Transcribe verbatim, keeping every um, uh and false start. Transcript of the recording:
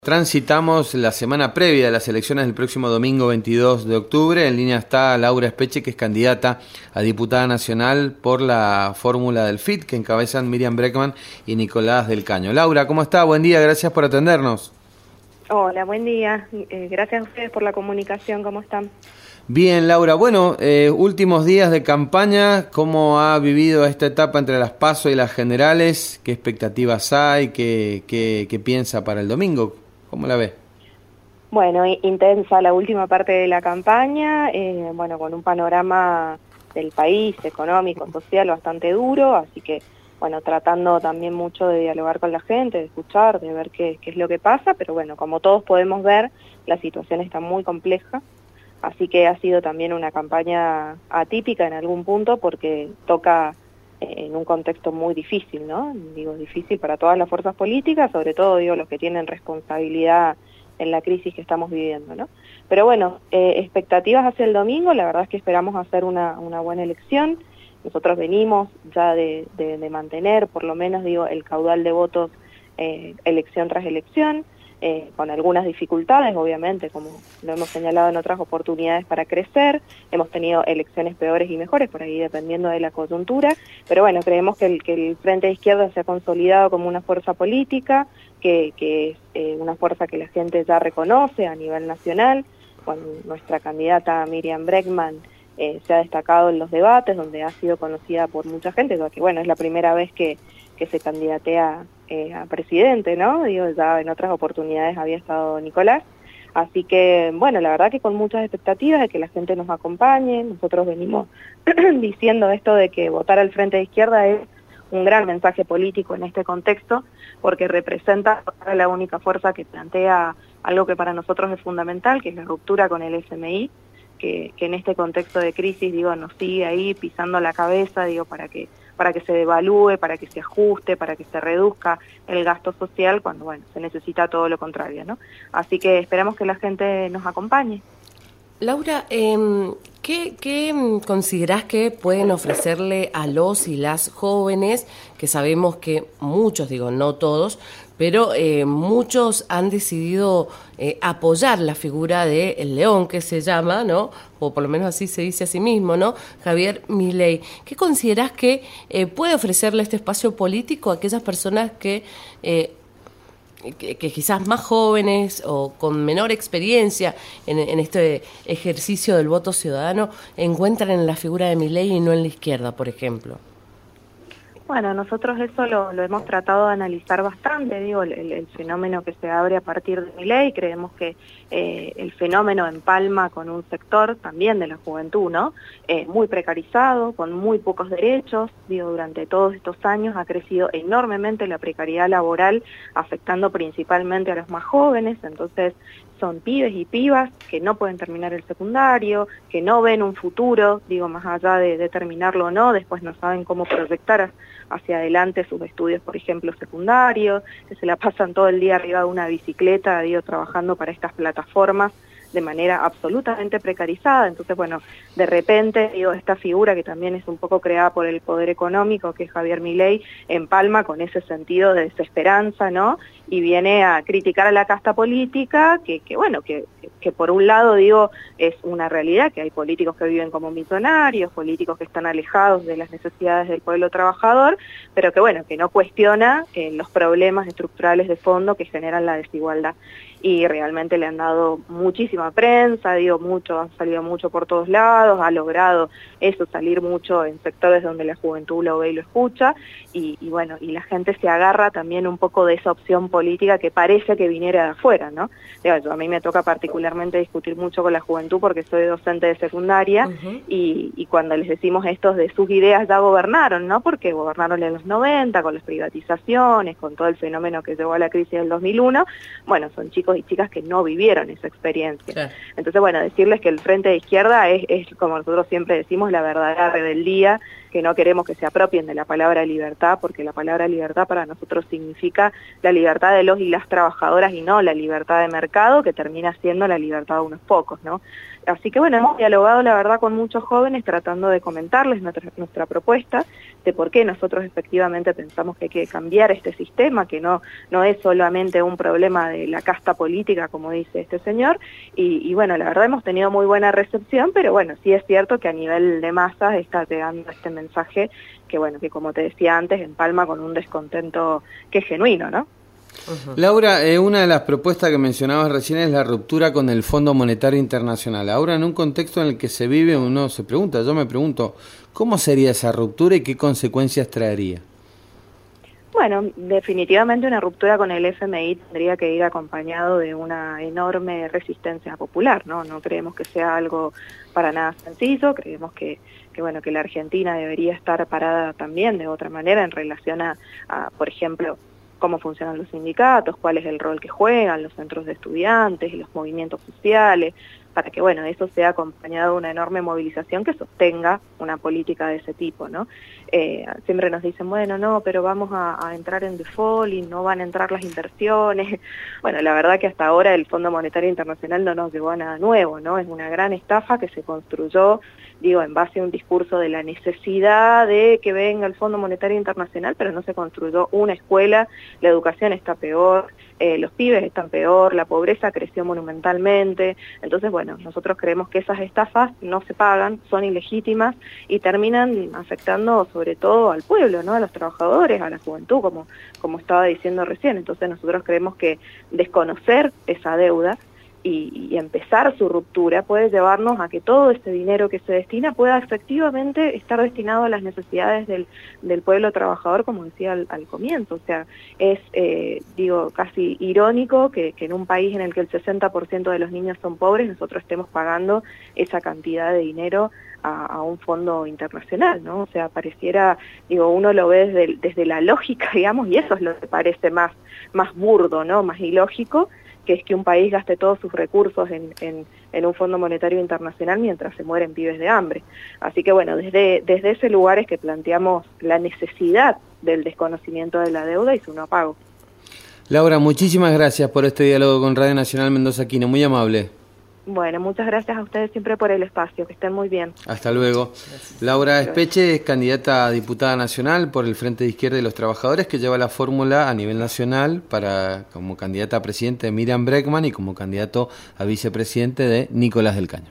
Transitamos la semana previa de las elecciones del próximo domingo veintidós de octubre. En línea está Laura Espeche, que es candidata a diputada nacional por la fórmula del F I T, que encabezan Miriam Bregman y Nicolás del Caño. Laura, ¿cómo está? Buen día, gracias por atendernos. Hola, buen día. Eh, gracias a ustedes por la comunicación. ¿Cómo están? Bien, Laura. Bueno, eh, últimos días de campaña, ¿cómo ha vivido esta etapa entre las PASO y las generales? ¿Qué expectativas hay? ¿Qué, qué, qué piensa para el domingo? ¿Cómo la ve? Bueno, intensa la última parte de la campaña, eh, bueno, con un panorama del país económico, social bastante duro, así que, bueno, tratando también mucho de dialogar con la gente, de escuchar, de ver qué, qué es lo que pasa, pero bueno, como todos podemos ver, la situación está muy compleja, así que ha sido también una campaña atípica en algún punto porque toca en un contexto muy difícil, ¿no? Digo, difícil para todas las fuerzas políticas, sobre todo, digo, los que tienen responsabilidad en la crisis que estamos viviendo, ¿no? Pero bueno, eh, expectativas hacia el domingo, la verdad es que esperamos hacer una, una buena elección. Nosotros venimos ya de, de, de mantener, por lo menos, digo, el caudal de votos eh, elección tras elección, Eh, con algunas dificultades, obviamente, como lo hemos señalado en otras oportunidades para crecer. Hemos tenido elecciones peores y mejores, por ahí dependiendo de la coyuntura, pero bueno, creemos que el, que el Frente de Izquierda se ha consolidado como una fuerza política, que, que es eh, una fuerza que la gente ya reconoce a nivel nacional. Con nuestra candidata Miriam Bregman eh, se ha destacado en los debates, donde ha sido conocida por mucha gente, ya que bueno, es la primera vez que, que se candidatea Eh, a presidente, ¿no? Digo, ya en otras oportunidades había estado Nicolás, así que, bueno, la verdad que con muchas expectativas de que la gente nos acompañe. Nosotros venimos diciendo esto de que votar al Frente de Izquierda es un gran mensaje político en este contexto, porque representa la única fuerza que plantea algo que para nosotros es fundamental, que es la ruptura con el F M I, que, que en este contexto de crisis, digo, nos sigue ahí pisando la cabeza, digo, para que para que se devalúe, para que se ajuste, para que se reduzca el gasto social, cuando, bueno, se necesita todo lo contrario, ¿no? Así que esperamos que la gente nos acompañe. Laura, eh, ¿qué, ¿qué considerás que pueden ofrecerle a los y las jóvenes, que sabemos que muchos, digo, no todos, pero eh, muchos han decidido eh, apoyar la figura de el león, que se llama, ¿no? O por lo menos así se dice a sí mismo, ¿no? Javier Milei. ¿Qué considerás que eh, puede ofrecerle este espacio político a aquellas personas que... Eh, Que, que quizás más jóvenes o con menor experiencia en, en este ejercicio del voto ciudadano encuentran en la figura de Milei y no en la izquierda, por ejemplo? Bueno, nosotros eso lo, lo hemos tratado de analizar bastante, digo, el, el fenómeno que se abre a partir de Milei. Creemos que eh, el fenómeno empalma con un sector también de la juventud, ¿no? Eh, muy precarizado, con muy pocos derechos, digo, durante todos estos años ha crecido enormemente la precariedad laboral, afectando principalmente a los más jóvenes. Entonces son pibes y pibas que no pueden terminar el secundario, que no ven un futuro, digo, más allá de, de terminarlo o no, después no saben cómo proyectar hacia adelante sus estudios, por ejemplo, secundarios, que se la pasan todo el día arriba de una bicicleta, digo, trabajando para estas plataformas de manera absolutamente precarizada. Entonces, bueno, de repente, digo, esta figura que también es un poco creada por el poder económico, que es Javier Milei, empalma con ese sentido de desesperanza, ¿no? Y viene a criticar a la casta política, que, que bueno, que, que por un lado, digo, es una realidad, que hay políticos que viven como millonarios, políticos que están alejados de las necesidades del pueblo trabajador, pero que bueno, que no cuestiona eh, los problemas estructurales de fondo que generan la desigualdad. Y realmente le han dado muchísima prensa, digo, mucho, han salido mucho por todos lados, ha logrado eso, salir mucho en sectores donde la juventud lo ve y lo escucha, y, y bueno, y la gente se agarra también un poco de esa opción política que parece que viniera de afuera, ¿no? Digo, yo, a mí me toca particularmente discutir mucho con la juventud porque soy docente de secundaria, uh-huh. y, y cuando les decimos estos de sus ideas ya gobernaron, ¿no? Porque gobernaron en los noventa, con las privatizaciones, con todo el fenómeno que llevó a la crisis del dos mil uno, bueno, son chicos y chicas que no vivieron esa experiencia. Sí. Entonces, bueno, decirles que el Frente de Izquierda es, es, como nosotros siempre decimos, la verdadera rebeldía, que no queremos que se apropien de la palabra libertad, porque la palabra libertad para nosotros significa la libertad de los y las trabajadoras y no la libertad de mercado, que termina siendo la libertad de unos pocos, ¿no? Así que bueno, hemos dialogado la verdad con muchos jóvenes tratando de comentarles nuestra, nuestra propuesta de por qué nosotros efectivamente pensamos que hay que cambiar este sistema, que no, no es solamente un problema de la casta política, como dice este señor, y, y bueno, la verdad hemos tenido muy buena recepción, pero bueno, sí es cierto que a nivel de masas está llegando este mensaje que bueno, que como te decía antes, empalma con un descontento que es genuino, ¿no? Uh-huh. Laura, eh, una de las propuestas que mencionabas recién es la ruptura con el Fondo Monetario Internacional. Ahora, en un contexto en el que se vive, uno se pregunta, yo me pregunto, ¿cómo sería esa ruptura y qué consecuencias traería? Bueno, definitivamente una ruptura con el F M I tendría que ir acompañado de una enorme resistencia popular, ¿no? No creemos que sea algo para nada sencillo, creemos que, que bueno, que la Argentina debería estar parada también de otra manera en relación a, a por ejemplo, cómo funcionan los sindicatos, cuál es el rol que juegan los centros de estudiantes y los movimientos sociales, para que bueno, eso sea acompañado de una enorme movilización que sostenga una política de ese tipo, ¿no? Eh, siempre nos dicen, bueno, no, pero vamos a, a entrar en default y no van a entrar las inversiones. Bueno, la verdad que hasta ahora el Fondo Monetario Internacional no nos llevó a nada nuevo, ¿no? Es una gran estafa que se construyó, digo, en base a un discurso de la necesidad de que venga el Fondo Monetario Internacional, pero no se construyó una escuela, la educación está peor, eh, los pibes están peor, la pobreza creció monumentalmente. Entonces, bueno, nosotros creemos que esas estafas no se pagan, son ilegítimas y terminan afectando sobre todo al pueblo, ¿no? A los trabajadores, a la juventud, como, como estaba diciendo recién. Entonces nosotros creemos que desconocer esa deuda Y, y empezar su ruptura puede llevarnos a que todo este dinero que se destina pueda efectivamente estar destinado a las necesidades del, del pueblo trabajador, como decía al, al comienzo. O sea, es, eh, digo, casi irónico que, que en un país en el que el sesenta por ciento de los niños son pobres, nosotros estemos pagando esa cantidad de dinero a, a un fondo internacional, ¿no? O sea, pareciera, digo, uno lo ve desde, desde la lógica, digamos, y eso es lo que parece más, más burdo, ¿no? Más ilógico, que es que un país gaste todos sus recursos en, en, en un Fondo Monetario Internacional mientras se mueren pibes de hambre. Así que bueno, desde, desde ese lugar es que planteamos la necesidad del desconocimiento de la deuda y su no pago. Laura, muchísimas gracias por este diálogo con Radio Nacional Mendoza Aquino, muy amable. Bueno, muchas gracias a ustedes siempre por el espacio, que estén muy bien. Hasta luego. Gracias. Laura Espeche es candidata a diputada nacional por el Frente de Izquierda y los Trabajadores, que lleva la fórmula a nivel nacional para como candidata a presidente de Miriam Bregman y como candidato a vicepresidente de Nicolás del Caño.